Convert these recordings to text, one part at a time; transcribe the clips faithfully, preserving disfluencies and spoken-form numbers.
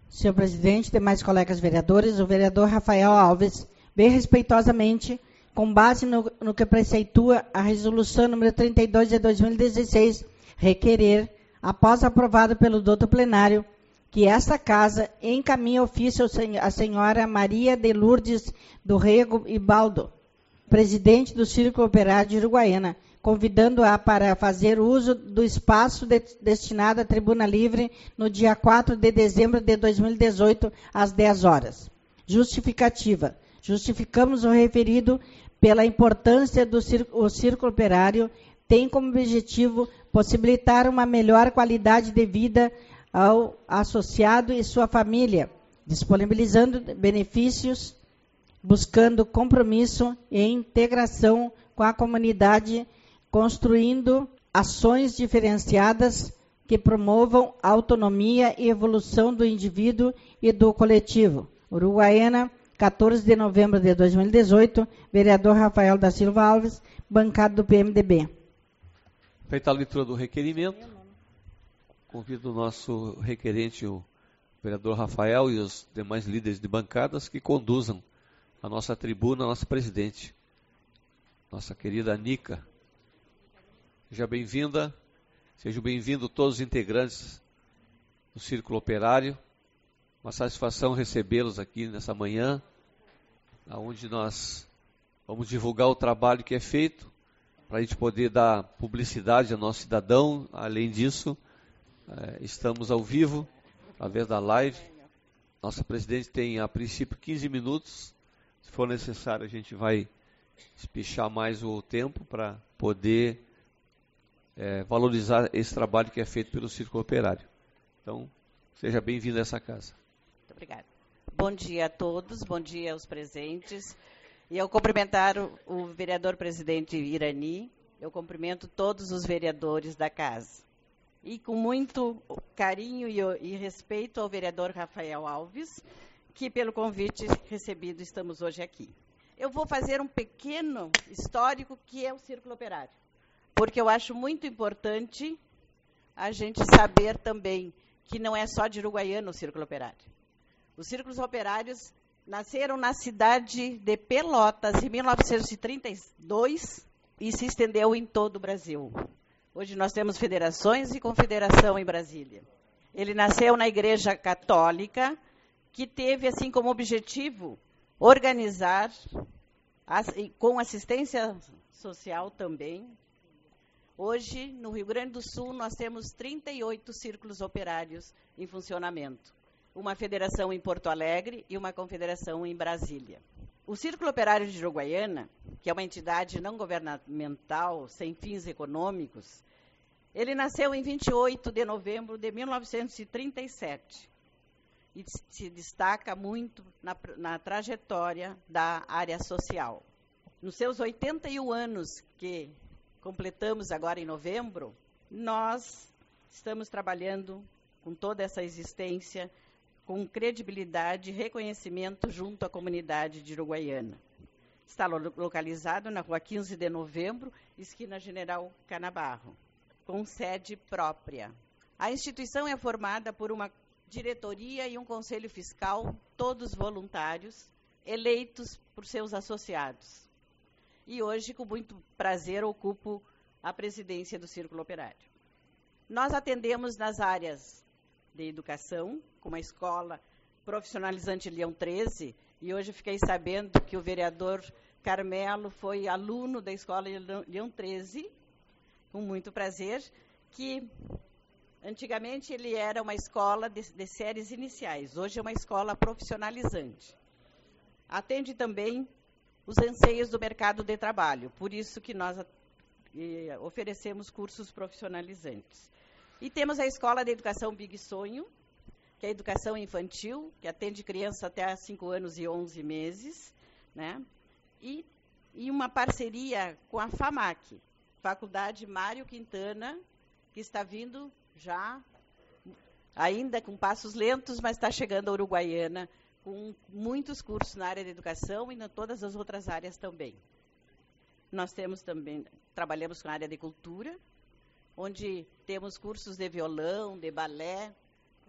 Senhor presidente, demais colegas vereadores, o vereador Rafael Alves, bem respeitosamente, com base no, no que preceitua a resolução número trinta e dois de dois mil e dezesseis, requerer, após aprovado pelo doutor plenário, que esta casa encaminhe ofício à senhora Maria de Lourdes do Rego e Baldo, presidente do Círculo Operário de Uruguaiana, convidando-a para fazer uso do espaço de, destinado à tribuna livre no dia quatro de dezembro de dois mil e dezoito, às dez horas. Justificativa. Justificamos o referido pela importância do círculo, o Círculo Operário tem como objetivo possibilitar uma melhor qualidade de vida ao associado e sua família, disponibilizando benefícios, buscando compromisso e integração com a comunidade, construindo ações diferenciadas que promovam a autonomia e evolução do indivíduo e do coletivo. Uruguaiana, quatorze de novembro de dois mil e dezoito, vereador Rafael da Silva Alves, bancado do P M D B. Feita a leitura do requerimento, convido o nosso requerente, o vereador Rafael, e os demais líderes de bancadas que conduzam a nossa tribuna, a nossa presidente, nossa querida Nica. Seja bem-vinda, sejam bem-vindos todos os integrantes do Círculo Operário. Uma satisfação recebê-los aqui nessa manhã, onde nós vamos divulgar o trabalho que é feito, para a gente poder dar publicidade ao nosso cidadão. Além disso, é, estamos ao vivo, através da live. Nossa presidente tem, a princípio, quinze minutos. Se for necessário, a gente vai espichar mais o tempo para poder é, valorizar esse trabalho que é feito pelo Círculo Operário. Então, seja bem-vindo a essa casa. Muito obrigada. Bom dia a todos, bom dia aos presentes. E eu cumprimentar o, o vereador presidente Irani, eu cumprimento todos os vereadores da casa. E com muito carinho e, e respeito ao vereador Rafael Alves, que pelo convite recebido estamos hoje aqui. Eu vou fazer um pequeno histórico que é o Círculo Operário, porque eu acho muito importante a gente saber também que não é só de Uruguaiana o Círculo Operário. Os Círculos Operários nasceram na cidade de Pelotas em mil novecentos e trinta e dois e se estendeu em todo o Brasil. Hoje nós temos federações e confederação em Brasília. Ele nasceu na Igreja Católica, que teve assim como objetivo organizar, com assistência social também. Hoje, no Rio Grande do Sul, nós temos trinta e oito círculos operários em funcionamento. Uma federação em Porto Alegre e uma confederação em Brasília. O Círculo Operário de Uruguaiana, que é uma entidade não governamental, sem fins econômicos, ele nasceu em vinte e oito de novembro de mil novecentos e trinta e sete. E se destaca muito na, na trajetória da área social. Nos seus oitenta e um anos, que completamos agora em novembro, nós estamos trabalhando com toda essa existência, com credibilidade e reconhecimento junto à comunidade de Uruguaiana. Está localizado na rua quinze de novembro, esquina General Canabarro, com sede própria. A instituição é formada por uma diretoria e um conselho fiscal, todos voluntários, eleitos por seus associados. E hoje, com muito prazer, ocupo a presidência do Círculo Operário. Nós atendemos nas áreas de educação, com uma escola profissionalizante Leão treze, e hoje fiquei sabendo que o vereador Carmelo foi aluno da escola Leão treze, com muito prazer, que antigamente ele era uma escola de, de séries iniciais, hoje é uma escola profissionalizante. Atende também os anseios do mercado de trabalho, por isso que nós eh, oferecemos cursos profissionalizantes. E temos a Escola de Educação Big Sonho, que é a educação infantil, que atende crianças até cinco anos e onze meses, né? E, e uma parceria com a FAMAC, Faculdade Mário Quintana, que está vindo já, ainda com passos lentos, mas está chegando a Uruguaiana, com muitos cursos na área de educação e em todas as outras áreas também. Nós temos também, trabalhamos com a área de cultura, onde temos cursos de violão, de balé,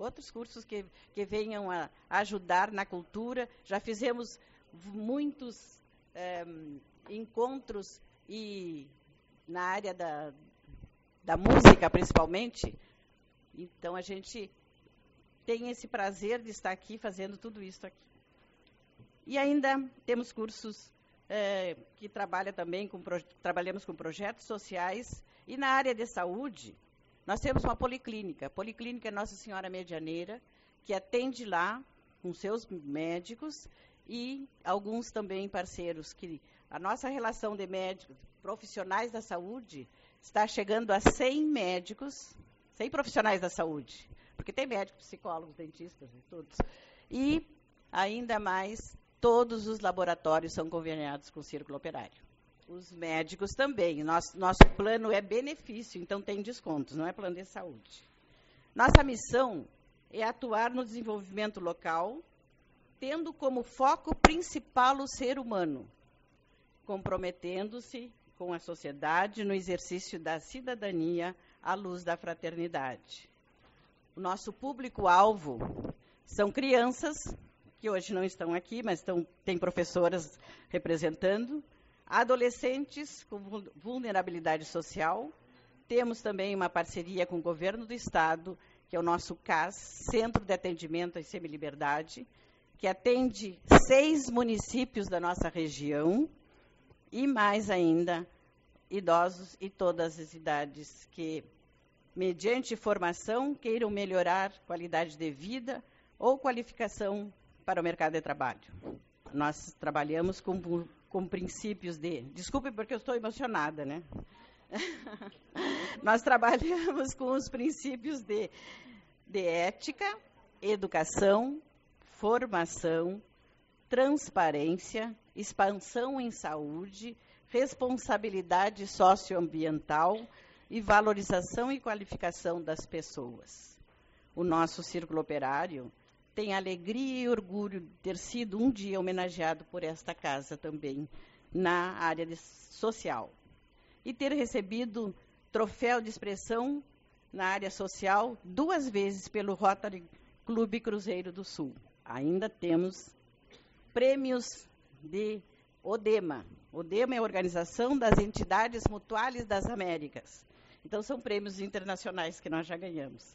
outros cursos que, que venham a ajudar na cultura. Já fizemos muitos é, encontros e na área da, da música, principalmente. Então, a gente tem esse prazer de estar aqui fazendo tudo isso aqui. E ainda temos cursos é, que trabalha também com, trabalhamos com projetos sociais. E na área de saúde, nós temos uma policlínica, Policlínica Nossa Senhora Medianeira, que atende lá com seus médicos e alguns também parceiros, que a nossa relação de médicos, profissionais da saúde, está chegando a cem médicos, cem profissionais da saúde, porque tem médicos, psicólogos, dentistas e todos. E, ainda mais, todos os laboratórios são conveniados com o Círculo Operário. Os médicos também. Nosso, nosso plano é benefício, então tem descontos, não é plano de saúde. Nossa missão é atuar no desenvolvimento local, tendo como foco principal o ser humano, comprometendo-se com a sociedade no exercício da cidadania à luz da fraternidade. O nosso público-alvo são crianças, que hoje não estão aqui, mas estão, tem professoras representando, adolescentes com vulnerabilidade social. Temos também uma parceria com o governo do Estado, que é o nosso C A S, Centro de Atendimento à Semiliberdade, que atende seis municípios da nossa região, e mais ainda, idosos e todas as idades que, mediante formação, queiram melhorar qualidade de vida ou qualificação para o mercado de trabalho. Nós trabalhamos com, com princípios de... Desculpe, porque eu estou emocionada, né? Nós trabalhamos com os princípios de, de ética, educação, formação, transparência, expansão em saúde, responsabilidade socioambiental e valorização e qualificação das pessoas. O nosso Círculo Operário tem alegria e orgulho de ter sido um dia homenageado por esta casa também, na área de social. E ter recebido troféu de expressão na área social duas vezes pelo Rotary Clube Cruzeiro do Sul. Ainda temos prêmios de ODEMA. ODEMA é a Organização das Entidades Mutuais das Américas. Então, são prêmios internacionais que nós já ganhamos.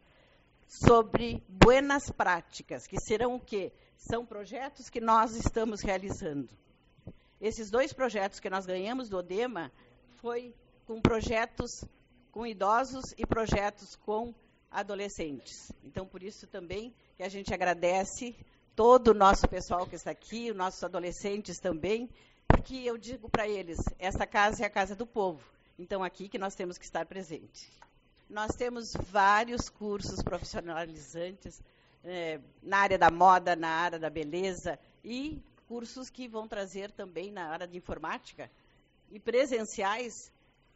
Sobre buenas práticas, que serão o quê? São projetos que nós estamos realizando. Esses dois projetos que nós ganhamos do ODEMA foi com projetos com idosos e projetos com adolescentes. Então, por isso também que a gente agradece todo o nosso pessoal que está aqui, os nossos adolescentes também, porque eu digo para eles, essa casa é a casa do povo, então aqui que nós temos que estar presente. Nós temos vários cursos profissionalizantes eh, na área da moda, na área da beleza, e cursos que vão trazer também na área de informática, e presenciais,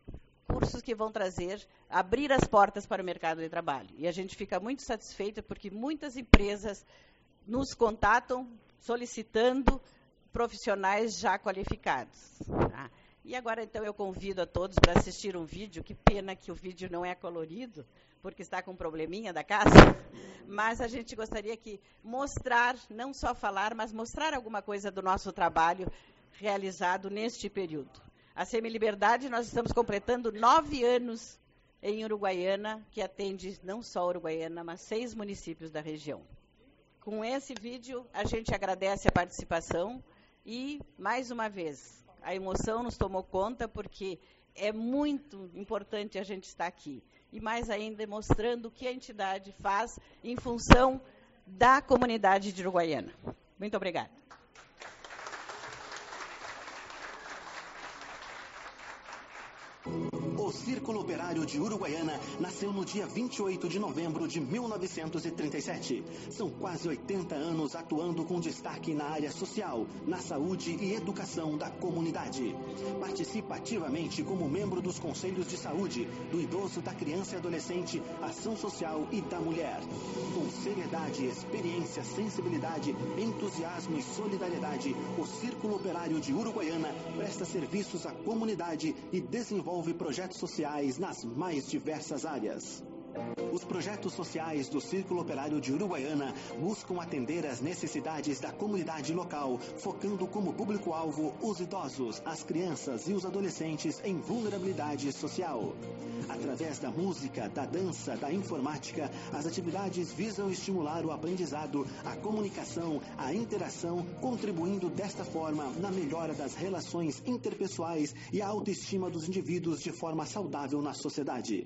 cursos que vão trazer, abrir as portas para o mercado de trabalho. E a gente fica muito satisfeita porque muitas empresas nos contatam solicitando profissionais já qualificados. Tá? E agora, então, eu convido a todos para assistir um vídeo. Que pena que o vídeo não é colorido, porque está com um probleminha da casa. Mas a gente gostaria que mostrar, não só falar, mas mostrar alguma coisa do nosso trabalho realizado neste período. A Semiliberdade, nós estamos completando nove anos em Uruguaiana, que atende não só Uruguaiana, mas seis municípios da região. Com esse vídeo, a gente agradece a participação e, mais uma vez, a emoção nos tomou conta, porque é muito importante a gente estar aqui. E mais ainda, mostrando o que a entidade faz em função da comunidade de Uruguaiana. Muito obrigada. O Círculo Operário de Uruguaiana nasceu no dia vinte e oito de novembro de mil novecentos e trinta e sete. São quase oitenta anos atuando com destaque na área social, na saúde e educação da comunidade. Participa ativamente como membro dos conselhos de saúde, do idoso, da criança e adolescente, ação social e da mulher. Com seriedade, experiência, sensibilidade, entusiasmo e solidariedade, o Círculo Operário de Uruguaiana presta serviços à comunidade e desenvolve projetos sociais nas mais diversas áreas. Os projetos sociais do Círculo Operário de Uruguaiana buscam atender às necessidades da comunidade local, focando como público-alvo os idosos, as crianças e os adolescentes em vulnerabilidade social. Através da música, da dança, da informática, as atividades visam estimular o aprendizado, a comunicação, a interação, contribuindo desta forma na melhora das relações interpessoais e a autoestima dos indivíduos de forma saudável na sociedade.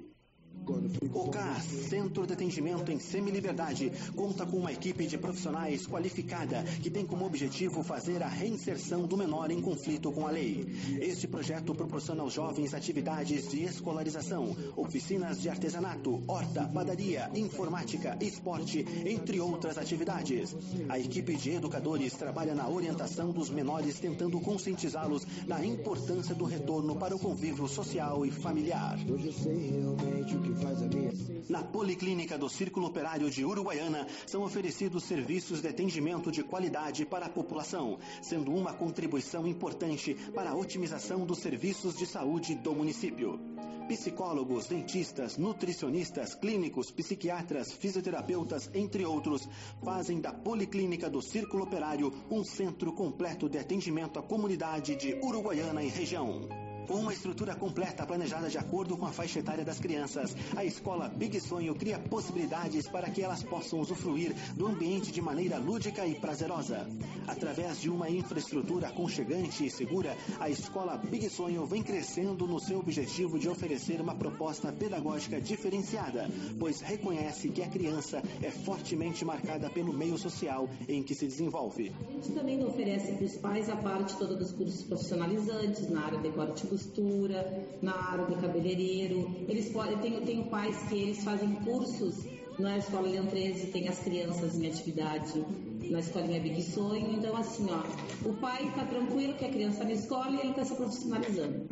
O C A S, Centro de Atendimento em Semiliberdade, conta com uma equipe de profissionais qualificada que tem como objetivo fazer a reinserção do menor em conflito com a lei. Este projeto proporciona aos jovens atividades de escolarização, oficinas de artesanato, horta, padaria, informática, esporte, entre outras atividades. A equipe de educadores trabalha na orientação dos menores, tentando conscientizá-los da importância do retorno para o convívio social e familiar. Hoje eu sei realmente o que faz a minha. Na Policlínica do Círculo Operário de Uruguaiana são oferecidos serviços de atendimento de qualidade para a população, sendo uma contribuição importante para a otimização dos serviços de saúde do município. Psicólogos, dentistas, nutricionistas, clínicos, psiquiatras, fisioterapeutas, entre outros, fazem da Policlínica do Círculo Operário um centro completo de atendimento à comunidade de Uruguaiana e região. Com uma estrutura completa planejada de acordo com a faixa etária das crianças, a escola Big Sonho cria possibilidades para que elas possam usufruir do ambiente de maneira lúdica e prazerosa. Através de uma infraestrutura aconchegante e segura, a escola Big Sonho vem crescendo no seu objetivo de oferecer uma proposta pedagógica diferenciada, pois reconhece que a criança é fortemente marcada pelo meio social em que se desenvolve. A gente também oferece para os pais a parte toda dos cursos profissionalizantes na área de corte costura, na área do cabeleireiro. Eles podem, tenho, tenho pais que eles fazem cursos na Escola Leão treze, tem as crianças em atividade na Escolinha Big Sonho. Então, assim, ó, o pai está tranquilo que a criança está na escola e ele está se profissionalizando.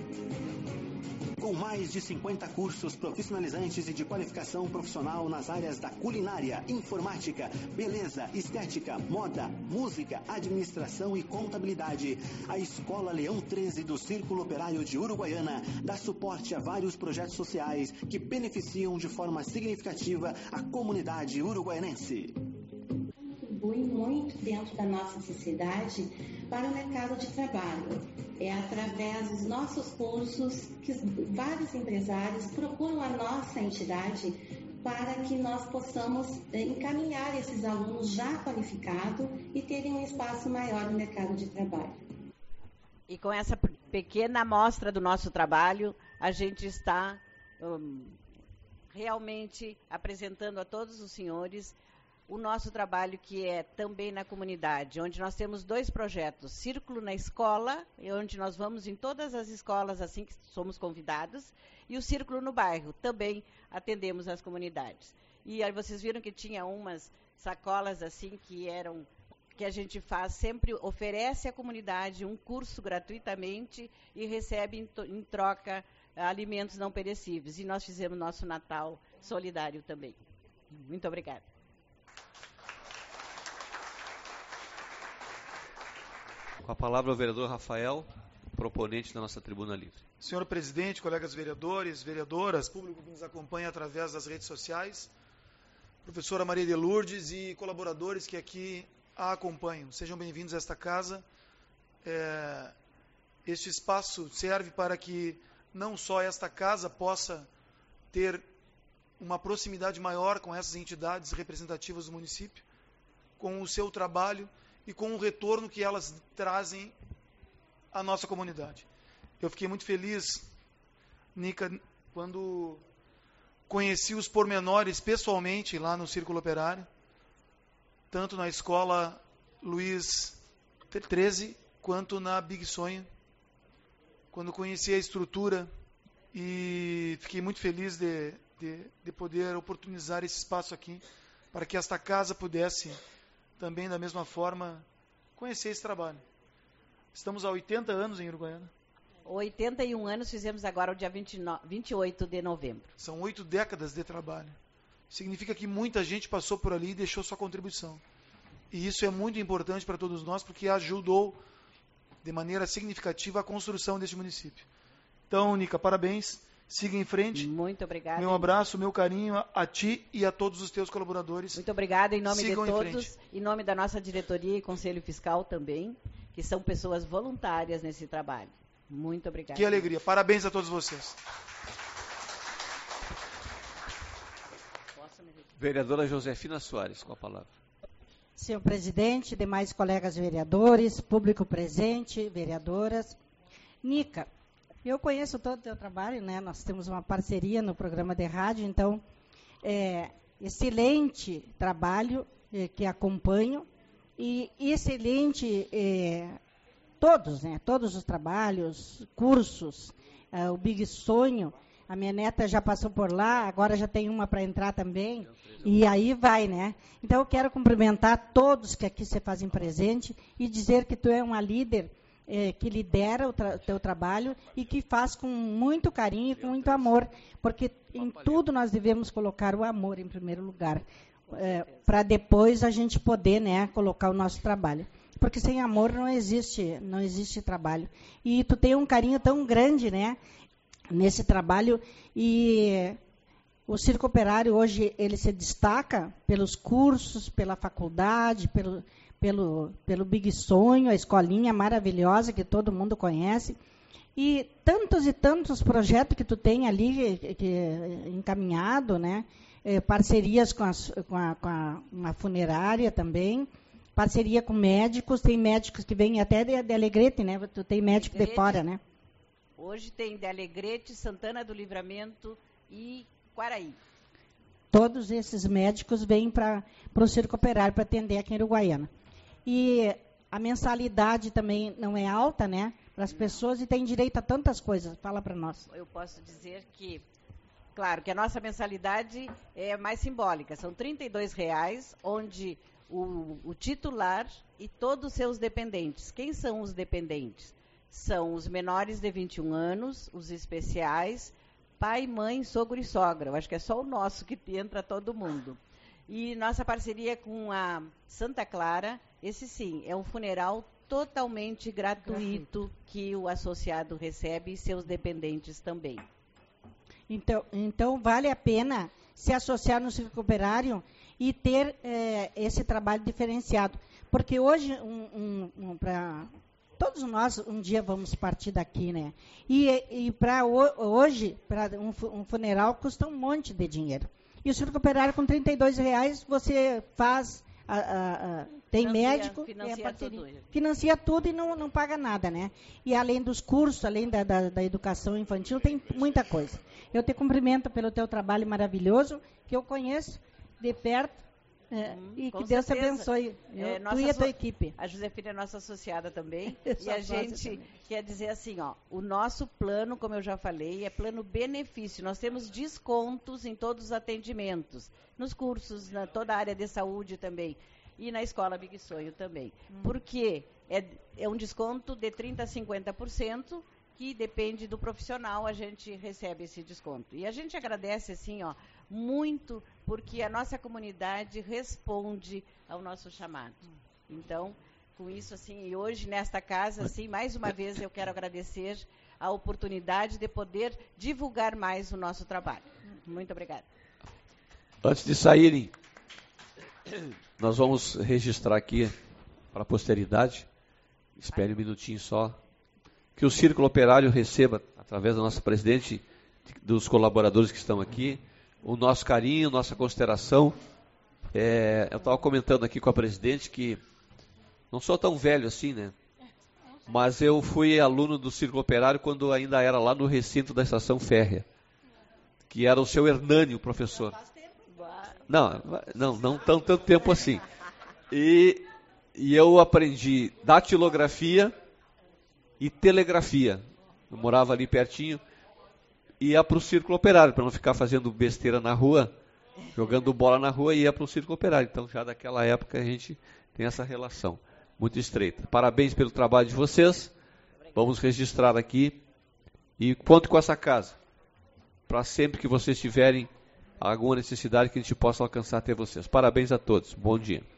Com mais de cinquenta cursos profissionalizantes e de qualificação profissional nas áreas da culinária, informática, beleza, estética, moda, música, administração e contabilidade, a Escola Leão treze do Círculo Operário de Uruguaiana dá suporte a vários projetos sociais que beneficiam de forma significativa a comunidade uruguaianense. Contribui muito dentro da nossa sociedade para o mercado de trabalho. É através dos nossos cursos que vários empresários procuram a nossa entidade para que nós possamos encaminhar esses alunos já qualificados e terem um espaço maior no mercado de trabalho. E com essa pequena amostra do nosso trabalho, a gente está um, realmente apresentando a todos os senhores o nosso trabalho, que é também na comunidade, onde nós temos dois projetos: Círculo na Escola, onde nós vamos em todas as escolas assim que somos convidados, e o Círculo no Bairro, também atendemos as comunidades. E aí vocês viram que tinha umas sacolas assim que eram, que a gente faz, sempre oferece à comunidade um curso gratuitamente e recebe em, em troca alimentos não perecíveis. E nós fizemos nosso Natal solidário também. Muito obrigada. Com a palavra o vereador Rafael, proponente da nossa tribuna livre. Senhor presidente, colegas vereadores, vereadoras, público que nos acompanha através das redes sociais, professora Maria de Lourdes e colaboradores que aqui a acompanham. Sejam bem-vindos a esta casa. É, este espaço serve para que não só esta casa possa ter uma proximidade maior com essas entidades representativas do município, com o seu trabalho e com o retorno que elas trazem à nossa comunidade. Eu fiquei muito feliz, Nica, quando conheci os pormenores pessoalmente lá no Círculo Operário, tanto na escola Luiz treze, quanto na Big Sonho, quando conheci a estrutura, e fiquei muito feliz de, de, de poder oportunizar esse espaço aqui, para que esta casa pudesse também, da mesma forma, conhecer esse trabalho. Estamos há oitenta anos em Uruguaiana. oitenta e um anos, fizemos agora o dia vinte e nove, vinte e oito de novembro. São oito décadas de trabalho. Significa que muita gente passou por ali e deixou sua contribuição. E isso é muito importante para todos nós, porque ajudou de maneira significativa a construção deste município. Então, Nica, parabéns. Siga em frente. Muito obrigada. Meu abraço, meu carinho a ti e a todos os teus colaboradores. Muito obrigada em nome Sigam de em todos, frente. em nome da nossa diretoria e Conselho Fiscal também, que são pessoas voluntárias nesse trabalho. Muito obrigada. Que alegria. Parabéns a todos vocês. Vereadora Josefina Soares, com a palavra. Senhor presidente, demais colegas vereadores, público presente, vereadoras. Nica, eu conheço todo o teu trabalho, né? Nós temos uma parceria no programa de rádio, então, é, excelente trabalho é, que acompanho e excelente, é, todos, né? Todos os trabalhos, cursos, é, o Big Sonho. A minha neta já passou por lá, agora já tem uma para entrar também, e aí vai, né? Então, eu quero cumprimentar todos que aqui se fazem presente e dizer que tu é uma líder eh, que lidera o tra- teu trabalho e que faz com muito carinho e com muito amor, porque em tudo nós devemos colocar o amor em primeiro lugar, eh, para depois a gente poder, né, colocar o nosso trabalho. Porque sem amor não existe, não existe trabalho. E tu tem um carinho tão grande, né, nesse trabalho, e o Circo Operário hoje ele se destaca pelos cursos, pela faculdade, pelo, pelo, pelo Big Sonho, a escolinha maravilhosa que todo mundo conhece, e tantos e tantos projetos que tu tem ali que, que, encaminhado, né? É, parcerias com, as, com, a, com a, uma funerária também, parceria com médicos, tem médicos que vêm até de, de Alegrete, né? Tu tem médico Alegrete. de fora, né? Hoje tem de Alegrete, Santana do Livramento e Quaraí. Todos esses médicos vêm para o Circo Operário para atender aqui em Uruguaiana. E a mensalidade também não é alta, né? Para as pessoas e tem direito a tantas coisas. Fala para nós. Eu posso dizer que, claro, que a nossa mensalidade é mais simbólica. São trinta e dois reais, onde o, o titular e todos os seus dependentes. Quem são os dependentes? São os menores de vinte e um anos, os especiais, pai, mãe, sogro e sogra. Eu acho que é só o nosso que entra todo mundo. E nossa parceria com a Santa Clara, esse sim, é um funeral totalmente gratuito, gratuito. Que o associado recebe e seus dependentes também. Então, então vale a pena se associar no Circo Operário e ter é, esse trabalho diferenciado. Porque hoje, um, um, um, para... Todos nós um dia vamos partir daqui, né? E, e para hoje, para um, um funeral, custa um monte de dinheiro. E o Circo Operário, com trinta e dois reais, você faz, a, a, a, tem financia, médico, financia, é tudo. financia tudo e não, não paga nada, né? E além dos cursos, além da, da, da educação infantil, tem muita coisa. Eu te cumprimento pelo teu trabalho maravilhoso, que eu conheço de perto. É, hum, e que Deus certeza. Te abençoe, eu, é, tu e a tua equipe. A Josefina é nossa associada também, e a gente quer dizer assim, ó, o nosso plano, como eu já falei, é plano benefício. Nós temos descontos em todos os atendimentos, nos cursos, na toda a área de saúde também, e na escola Big Sonho também. Hum. Porque é, é um desconto de trinta por cento a cinquenta por cento, que depende do profissional, a gente recebe esse desconto. E a gente agradece, assim, ó, muito, porque a nossa comunidade responde ao nosso chamado. Então, com isso, assim, e hoje, nesta casa, assim, mais uma vez, eu quero agradecer a oportunidade de poder divulgar mais o nosso trabalho. Muito obrigada. Antes de saírem, nós vamos registrar aqui para a posteridade, espere um minutinho só, que o Círculo Operário receba, através da nossa presidente, dos colaboradores que estão aqui, o nosso carinho, nossa consideração. É, eu estava comentando aqui com a presidente que não sou tão velho assim, né? Mas eu fui aluno do Círculo Operário quando ainda era lá no recinto da Estação Férrea, que era o seu Hernani, o professor. Não, não, não tão tanto tempo assim. E, e eu aprendi datilografia e telegrafia. Eu morava ali pertinho. Ia para o Círculo Operário, para não ficar fazendo besteira na rua, jogando bola na rua, e ia para o Círculo Operário. Então, já daquela época, a gente tem essa relação muito estreita. Parabéns pelo trabalho de vocês. Vamos registrar aqui. E conte com essa casa, para sempre que vocês tiverem alguma necessidade, que a gente possa alcançar até vocês. Parabéns a todos. Bom dia.